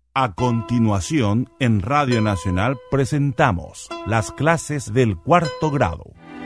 A continuación, en Radio Nacional presentamos las clases del cuarto grado.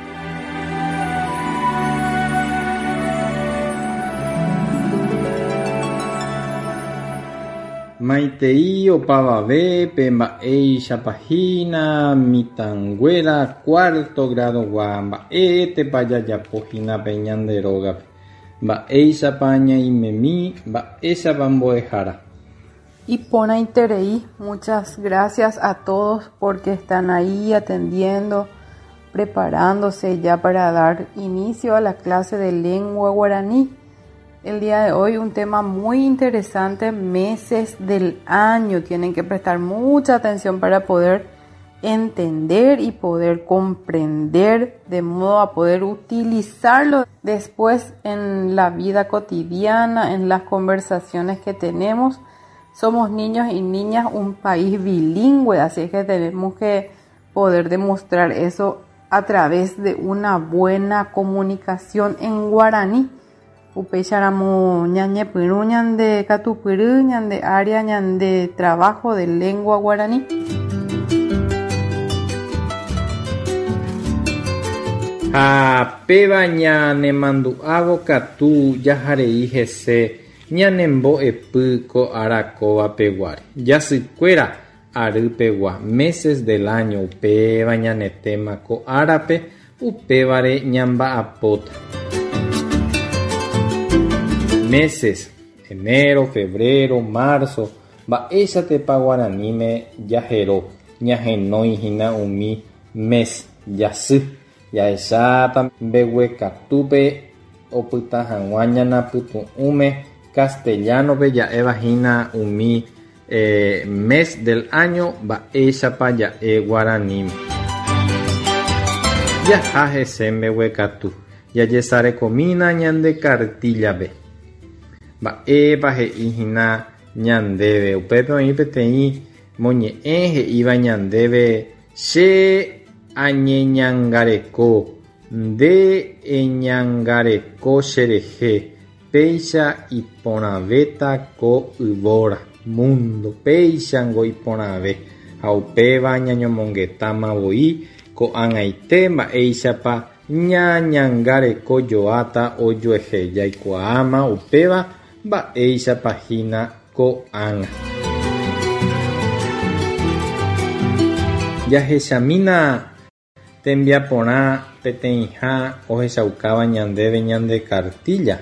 Maitei opavavé pemba'éicha página mitãnguéra cuarto grado mba'étepa jajapohína pe ñande rógape mba'éichapa ñaimemi mba'éichapa mbo'ehára. Y Ipona Interei, muchas gracias a todos porque están ahí atendiendo, preparándose ya para dar inicio a la clase de lengua guaraní. El día de hoy un tema muy interesante, meses del año. Tienen que prestar mucha atención para poder entender y poder comprender, de modo a poder utilizarlo después en la vida cotidiana, en las conversaciones que tenemos. Somos niños y niñas, un país bilingüe, así es que tenemos que poder demostrar eso a través de una buena comunicación en guaraní. Upecharamu ñañe piru ñande katupiri ñande área ñande trabajo de lengua guaraní. Péva ñane mandu'ávo katu jaharei hese ñanembo'epy ko arakóva peguáre jasykuéra ary pegua meses del año upéva ñanetéma ko árape upévare ñamba'apóta. Meses: enero, febrero, marzo. Mba'éichatepa guaraníme jahero ñahenóihína umi mes jasy. Jahecháta mbeguekatúpe opyta hag̃ua ñanapytu'ũme. Castellanope ja'évahína umi mes del año mba'éichapa ja'e guaraníme. Jaha hese mbeguekatu jajesarekomína ñande cartillape. Mba'épa he'íhina ñandéve upépe oĩ peteĩ moñe'ẽ he'íva ñandéve che añeñangareko nde eñangareko cherehe péicha iporãvéta ko yvóra mundo péichango iporãve ha upéva ñañomongetámavoi ko'ag̃aite mba'éichapa ñañangarekojoáta ojuehe jaikuaáma upéva mba'éichapahína ko'ág̃a. Jahechamína tembiaporã peteĩha ohechaukáva ñandéve ñande cartilla.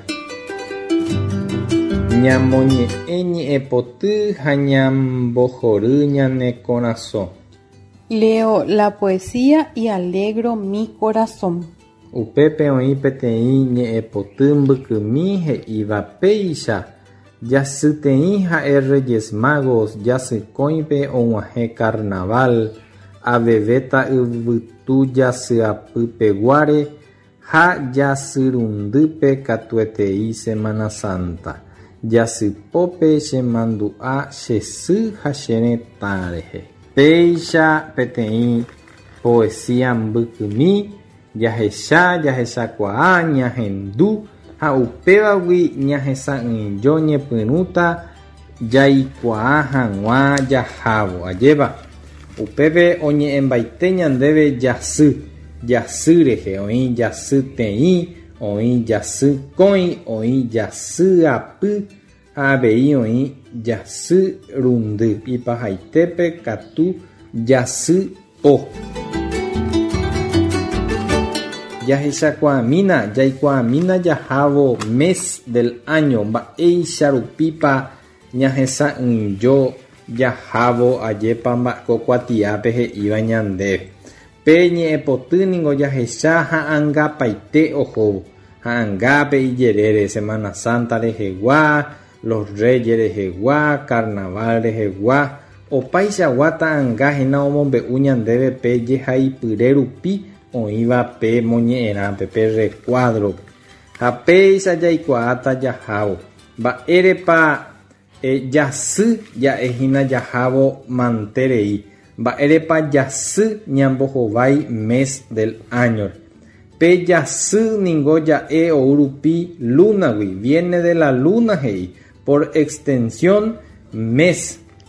Ñamoñe'ẽ ñe'ẽpoty ha ñambohory ñane corazón. Leo la poesía y alegro mi corazón. Upépe oĩ peteĩ ñe'ẽpoty mbykymi he'íva péicha jasyteĩ ha'e Reyes Magos jasykóipe og̃uahẽ carnaval avevéta yvytu jasyapypeguáre ha jasyrundýpe katuetei Semana Santa. Jasypópe chemandu'a che sy ha che retã rehe. Péicha peteĩ poesía mbykymi jahechakuaa ñahendu ha upévagui ñahesa'ỹijo ñepyrũta jaikuaa hag̃ua jahávo ajéva. Upépe oñe'ẽmbaite ñandéve jasy rehe oĩ jasyteĩ, oĩ jasykói, oĩ jasyapy ha avei oĩ jasyrundy. Ipahaitépe katu jasypó. Jaikuaamína jahávo mes del año mba'éicharupípa ñahesa'ỹijo jahávo ajépa mba'kokuatiápe he'íva ñandéve. Pe ñe'ẽpoty niko jahecha ha'angapaite ohóvo. Ha'angápe ijerére Semana Santa rehegua, los Reyes rehegua, Carnaval rehegua. Opaichagua ta'angahína omombe'u ñandéve pe jehaipyre rupi oĩva pe moñe'ẽrápe pe recuadro. Ha péicha jaikuaáta jahávo. Mba'érepa jasy ja'ehína jahávo manterei. Mba'érepa jasy ñambohovái mes del año. Pe jasy ningo ja'e ourupi lunagui. Viene de la luna hei. Por extensión mes.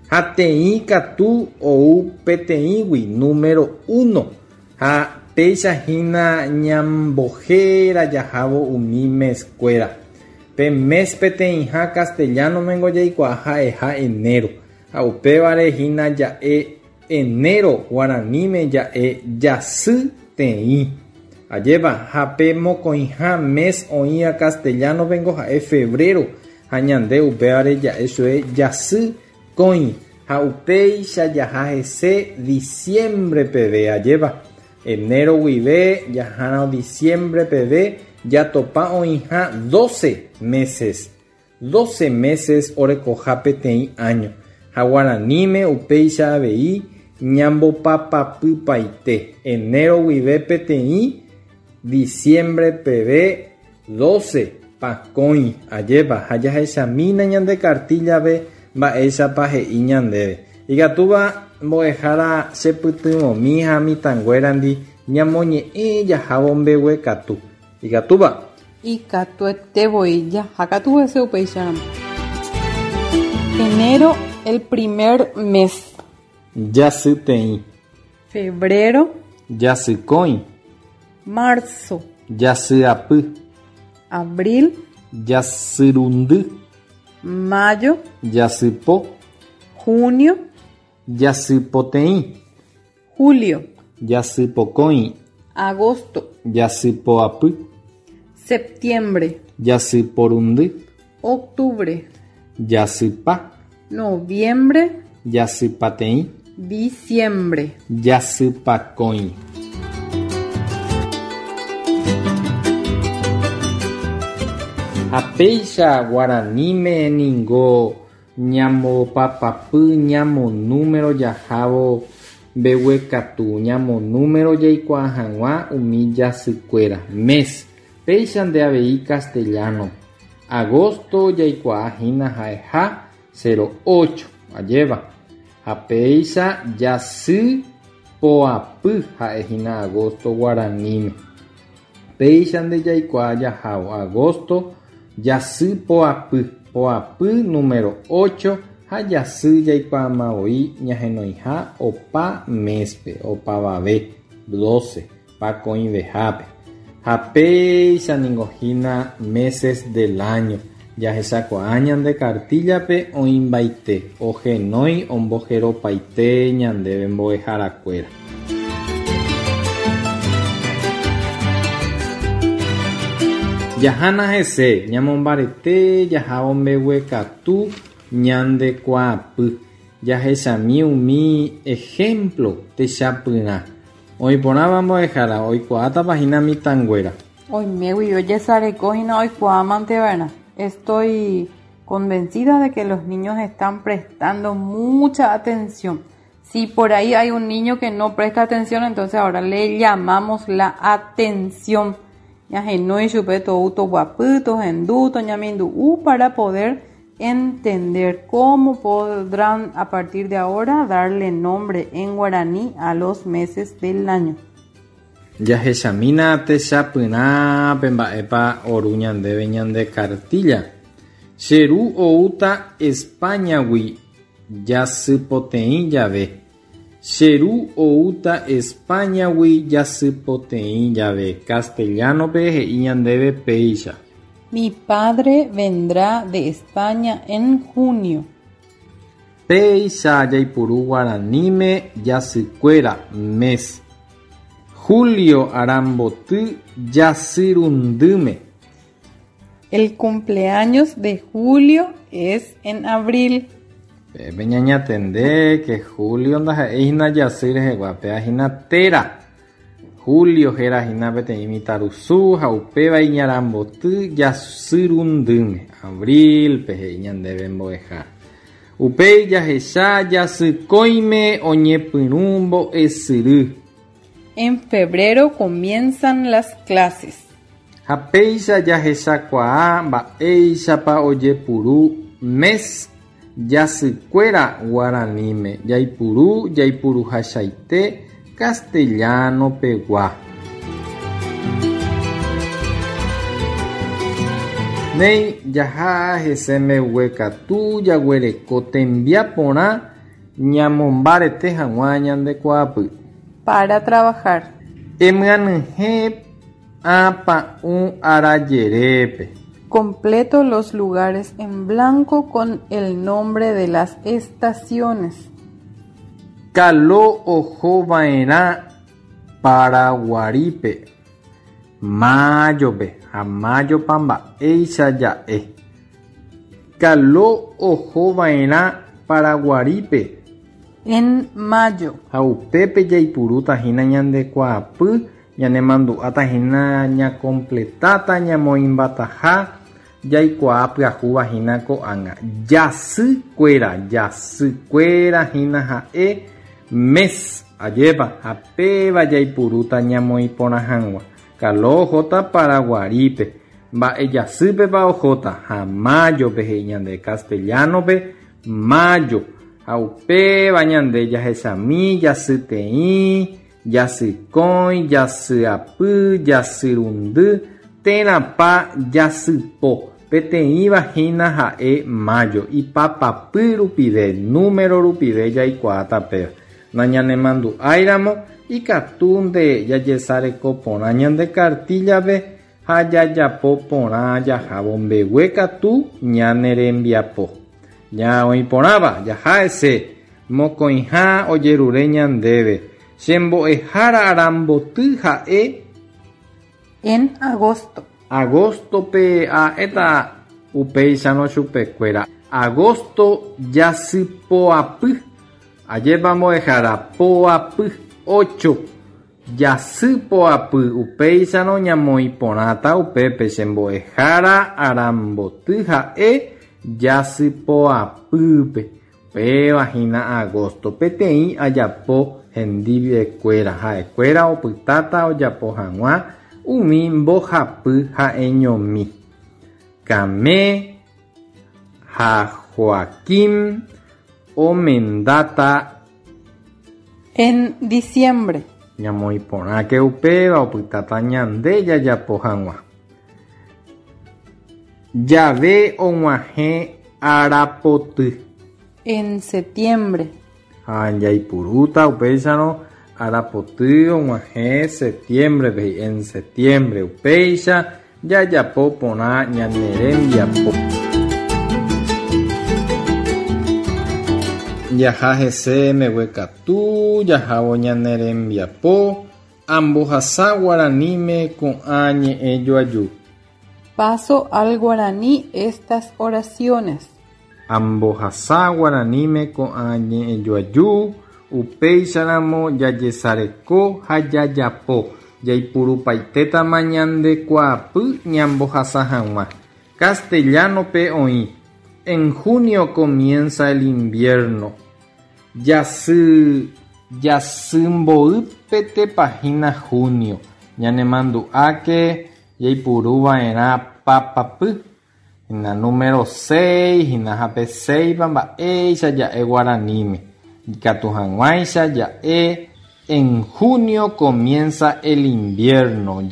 Ha te'i katu ou peteĩgui número 1. Ha péichahína ñambohéra jahávo umi meskuéra. Pe mes peteĩha castellano mengo jaikuaa ha'eha enero. Ha upévare hína ja'e enero guaraníme ja'e jasy teĩ. Ajépa ha pe mokõiha mes oĩva castellano vengo ha'e febrero. Ha ñande upévare ja'e chue jasy koĩ. Ha upéicha jaha hese diciembre peve ajépa. Enero guive jahárõ diciembre peve jatopa oĩha 12 meses. 12 meses orekoha peteĩ año. Ha guaraníme upéicha avei ñambopapapypaite. Enero guive peteĩ, diciembre peve 12 pakõi ajépa. Ha jahechamína ñande kartillave mba'éichapa he'i ñandéve. Ikatúva mbo'ehára chepytyvõmi ha mitãnguérandi ñamoñe'ẽ jahávo mbegue katu. Ikatúva. Ikatuetevoi jahákatu hese upéicharamo. Enero, el primer mes. Jasyteĩ. Febrero, Jasykõi. marzo, Jasyapy. abril, Jasyrundy. mayo, Jasypo. junio, Jasypoteĩ. julio, Jasypokõi. agosto, Jasypoapy. septiembre, Jasyporundy. octubre, Jasypa. noviembre, Jasypateĩ. diciembre. Jasypakõi. Ha péicha guaraníme ningo ñambopapapy ñamonúmero jahávo mbeguekatu ñamonúmero jaikuaa hag̃ua umi jasykuéra. Mes. Péicha nde avei castellano. Agosto jaikuaa hína ha'eha 08 ajéva. Ha péicha jasypoapy ha'ehína agosto guaraníme. Péicha nde jaikuaa jahávo agosto jasypoapy. Poapy número 8 ha jasy jaikuaamavoi ñahenoiha opa méspe, opavave 12 pakõivehápe. Ha péicha ningohína meses del año. Jahechakuaa ñande kartillape oĩmbaite, ohenói omboheropaite ñandéve mbo'eharakuéra. Jahána hese ñamombarete jahávo mbeguekatu ñande kuaapy. Jahechami umi ejemplo techapyrã. Oiporãva mbo'ehára oikuaátapahína mitãnguéra. Oimégui ojesarekóhina oikuaamanteva'erã. Estoy convencida de que los niños están prestando mucha atención. Si por ahí hay un niño que no presta atención, entonces ahora le llamamos la atención. Ñahenói chupe touto guapy, tohendu, toñamindu'u, para poder entender cómo podrán a partir de ahora darle nombre en guaraní a los meses del año. Jahechamína techapyrã pe mba'épa oru ñandéve ñande kartilla. Cheru outa Españagui jasypoteĩ jave. Cheru outa Españagui jasypoteĩ jave. Castellanope he'i ñandéve péicha. Mi padre vendrá de España en junio. Péicha jaipuru guaraníme jasykuéra mes. Julio aramboty jasyrundýme. El cumpleaños de Julio es en abril. Pepe ñañatende que Julio ndaha'éhina jasy reheguápe ahína téra. Julio hérahína peteĩ mitãrusu ha upéva iñaramboty jasyrundýme. Abril pe he'i ñandéve mbo'ehára. Upéi jahecha jasykóime oñepyrũ mbo'esyry. En febrero comienzan las clases. Ha péicha jahechakuaa mba'éichapa ojepuru mes jasykuéra guaraníme. Jaipuruhachaite castellano pegua. Nei jaha hese mbeguekatu jaguereko tembiaporã ñamombarete hag̃ua ñandekuaapy. Para trabajar. Emyanyhẽ apa'ũ arajerépe. Completo los lugares en blanco con el nombre de las estaciones. Kalo ohova'erã Paraguarípe. Májope ha májopa mba'éicha ja'e. Kalo ohova'erã Paraguarípe. En mayo. Ha upépe jaipurútahína ñandekuaapy, ñanemandu'átahína ñakompletáta ñamoimbataha, jaikuaa pyahúvahína ko'ág̃a. Jasýkuérahína ha'e mes ajépa ha péva jaipurúta ñamoiporã hag̃ua. Kalo ohóta Paraguarípe. Mba'e jasýpepa ohóta ha májope he'i ñande Castellanope mayo. Ha upéva ñande jahechami, jasyteĩ, jasykói, jasyapy, jasyrundy, térãpa jasypo. Peteĩvahína ha'e mayo. Ipapapy rupive, número rupive jaikuaáta péva. Nañanemandu'áiramo ikatúnte jajesareko porã ñande kartillape ha jajapo porã jahávo mbegue katu ñane rembiapo. Ña oĩporãva jahá'ese mokõiha ojerure ñandéve. Chembo'ehára aramboty ha'e En agosto. Agostope eta upéicharõ chupekuéra. Agosto jasypoapy. Ajépa mbo'ehára poapy 8. Jasypoapy upéicharõ ñamoiporãta upépe chembo'ehára aramboty ha'e jasypoapýpe. Pévahína agosto. Peteĩ ajapo hendivekuéra. Ha'ekuéra opytáta ojapo hag̃ua umi mbohapy ha'eñomi. Kame ha Joaquim omendáta En diciembre. ñamoiporãke upéva opytáta ñande jajapo hag̃ua. Jave og̃uahẽ arapoty. En septiembre. Ha jaipurúta upéicharõ arapoty og̃uahẽ septiembrepe. En septiembre upéicha jajapo porã ñane rembiapo. Jaha hese meguekatu, jahávo ñane rembiapo, ambohasa guaraníme ko'ã ñe'ẽ joaju. Paso al guaraní estas oraciones. Ambohasa guaraníme ko'ã ñe'ẽ joaju, upéicharamo jajesareko ha jajapo. Jaipurupaitétama ñandekuaapy ñambohasa hag̃ua. Castellanope oĩ. En junio comienza el invierno. Jasymbo'ypete página junio. Ñanemandu'áke jaipuruva'erã papapy. Hína número 6, hína hape 6 mba'éicha ja'e guaraníme. Ikatu hag̃uáicha ja'e. En junio comienza el invierno.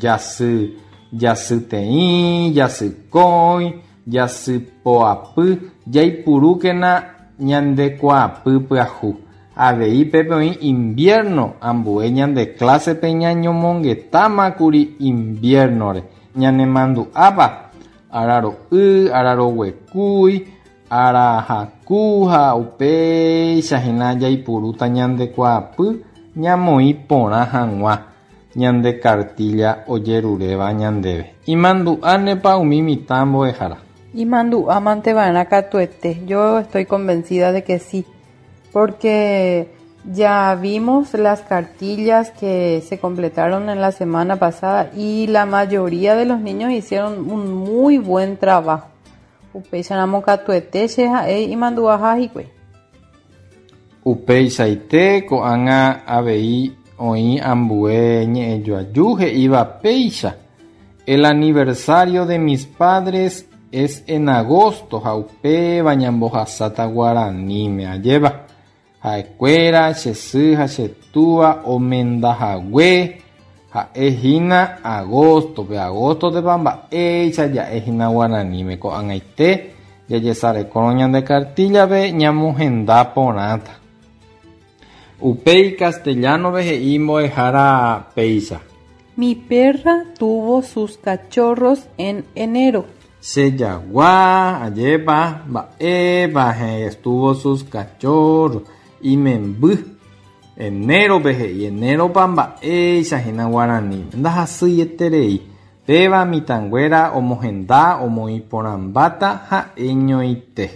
Jasyteĩ, jasykói, jasypoapy, jaipurúkena ñandekuaapy pyahu. Avei pépe oĩ invierno, ambue ñande clasepe ñañomongetámakuri inviernore. Ñanemandu'ápa araro'y, araroguekúi, arahaku ha upéichahína jaipurúta ñandekuaapy ñamoĩ porã hag̃ua ñande kartilla ojeruréva ñandéve. Imandu'ánepa umi mitã mbo'ehára. Imandu'a manteva'erã katuete. Yo estoy convencida de que sí. Porque ya vimos las cartillas que se completaron en la semana pasada y la mayoría de los niños hicieron un muy buen trabajo. Upéicharamo katuete cheha'e imandu'a hikuái. Upéichaite ko'ág̃a avei oĩ ambue ñe'ẽ joaju he'íva péicha. El aniversario de mis padres es en agosto ha upéva ñambohasáta guaraníme ajéva. Ha'ekuéra chesy ha chetúva omendahague ha'ehína agostope. Agostotepa mba'éicha ja'ehína guaraníme ko'ág̃aite jajesarekórõ ñande kartillape ñamohenda porãta. Upei castellano vejeí mbo'ehára péicha. Mi perra tuvo sus cachorros en enero. Chejagua ajépa mba'épa estuvo sus cachorros imemby. Enero vejeí enéropa mba'éicha hína Guarani. Ndahasýieterei. Péva mitãnguéra omohenda omoiporãmbáta ha'e ñoite.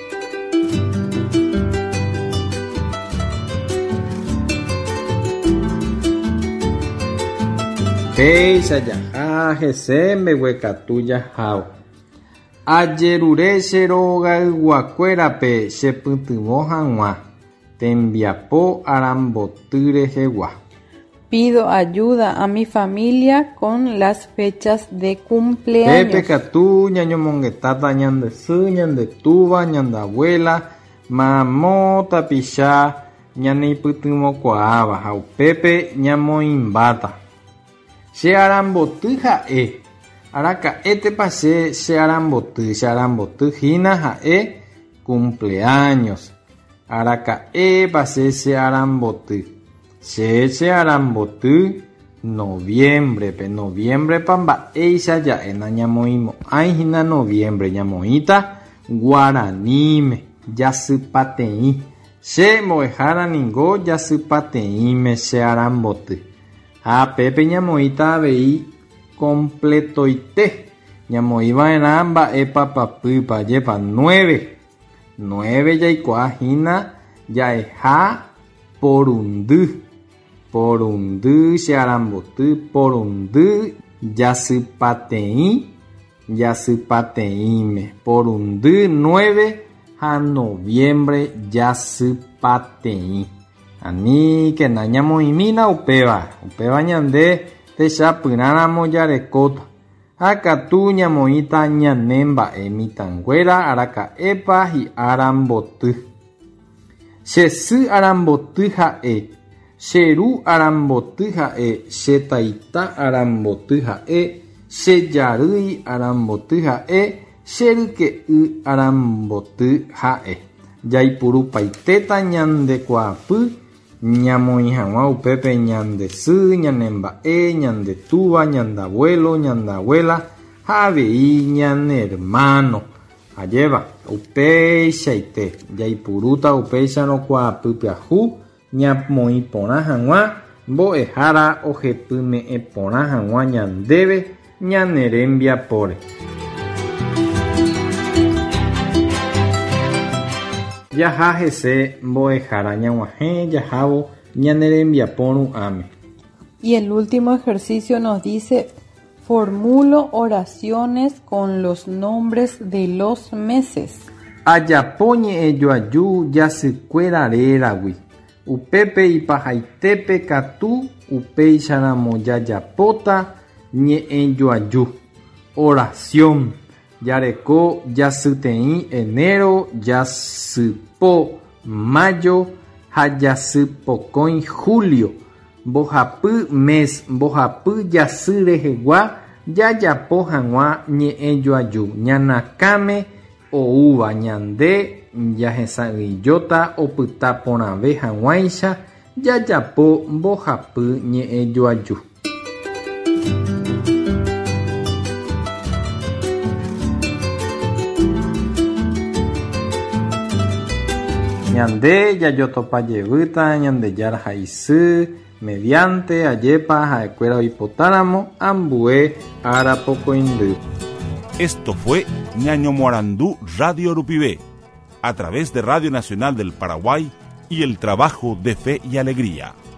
Péicha jaha hese mbeguekatu jahávo. Ajerure cherogayguakuérape chepytyvõ hag̃ua tembiapo aramboty rehegua. Pido ayuda a mi familia con las fechas de cumpleaños. Pepe katu ñañomongetáta ñande sy, ñande túva, ñande abuela, mamó tapicha ñaneipytyvõkuaáva ha upépe ñamoĩmbáta. Che aramboty ha'e. Araka'étepa che aramboty hína ha'e cumpleaños. Araka'épa che aramboty. Che aramboty noviembrepe. Noviembrepa mba'éicha ja'éna ñamoĩmo'ãi hína noviembre. Ñamoĩta Guaraníme jasypateĩ. Che mbo'ehára ningo jasypateĩme che aramboty. Ha pépe ñamoĩta avei completoite. Ñamoĩva'erã mba'épa papýpa jépa 9. 9 jaikuaa hína jaeha porundy. Porundy che aramboty. Porundy jasypateĩme. Porundy 9 ha noviembre jasypateĩ. Ani kena ñamoĩmína upéva ñande techapyrãramo jarekóta. Akatu ñamoĩta ñane mba'e mitãnguéra araka'épa hi'aramboty. Chesy aramboty ha'e. Cheru aramboty ha'e. Chetaita aramboty ha'e. Chejarýi aramboty ha'e. Cheryke'y aramboty ha'e. Jaipurupaitéta ñandekuaapy ñamoĩ hag̃ua upépe ñande sy, ñane mba'e, ñande túva, ñande abuelo, ñande abuela ha avei ñane hermano. Ajéva upéichaite jaipurúta upéicharõ kuaapy pyahu ñamoĩ porã hag̃ua mbo'ehára ohepyme'ẽ porã hag̃ua ñandéve ñane rembiapóre. Jaha hese mbo'ehára ñag̃uahẽ jahávo ñane rembiapo ru'ãme. Y el último ejercicio nos dice: formulo oraciones con los nombres de los meses. Ajapo ñe'ẽjoaju jasykueraréragui. Upépe ipahaitépe katu upéicharamo jajapóta ñe'ẽjoaju. Oración. Jareko jasyteĩ enero, jasypo mayo ha jasypokõi julio. Mbohapy mes, mbohapy jasy rehegua jajapo hag̃ua ñe'ẽjoaju. Ñanakãme oúva ñande jahesa'ỹijóta opyta porãve hag̃uáicha jajapo mbohapy ñe'ẽjoaju. Ñande jajotopajevýta Ñandejára haisy mediante ajépa ha'ekuéra oipotáramo ambue arapokõindy. Esto fue Ñañomoarandú Radio Rupivé, a través de Radio Nacional del Paraguay y el trabajo de Fe y Alegría.